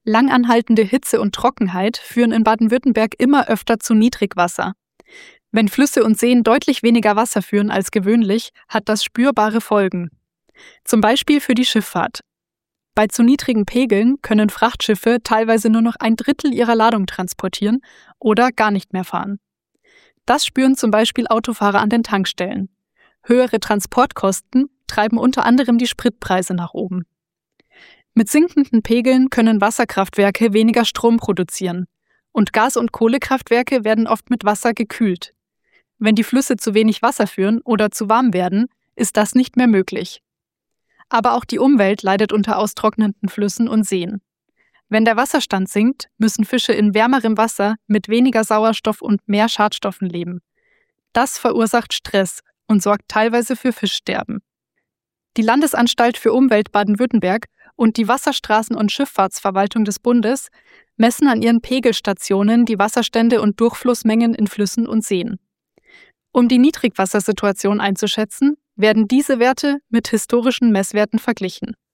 Langanhaltende Hitze und Trockenheit führen in Baden-Württemberg immer öfter zu Niedrigwasser. Wenn Flüsse und Seen deutlich weniger Wasser führen als gewöhnlich, hat das spürbare Folgen. Zum Beispiel für die Schifffahrt. Bei zu niedrigen Pegeln können Frachtschiffe teilweise nur noch 1/3 ihrer Ladung transportieren oder gar nicht mehr fahren. Das spüren zum Beispiel Autofahrer an den Tankstellen. Höhere Transportkosten treiben unter anderem die Spritpreise nach oben. Mit sinkenden Pegeln können Wasserkraftwerke weniger Strom produzieren und Gas- und Kohlekraftwerke werden oft mit Wasser gekühlt. Wenn die Flüsse zu wenig Wasser führen oder zu warm werden, ist das nicht mehr möglich. Aber auch die Umwelt leidet unter austrocknenden Flüssen und Seen. Wenn der Wasserstand sinkt, müssen Fische in wärmerem Wasser mit weniger Sauerstoff und mehr Schadstoffen leben. Das verursacht Stress und sorgt teilweise für Fischsterben. Die Landesanstalt für Umwelt Baden-Württemberg und die Wasserstraßen- und Schifffahrtsverwaltung des Bundes messen an ihren Pegelstationen die Wasserstände und Durchflussmengen in Flüssen und Seen. Um die Niedrigwassersituation einzuschätzen, werden diese Werte mit historischen Messwerten verglichen.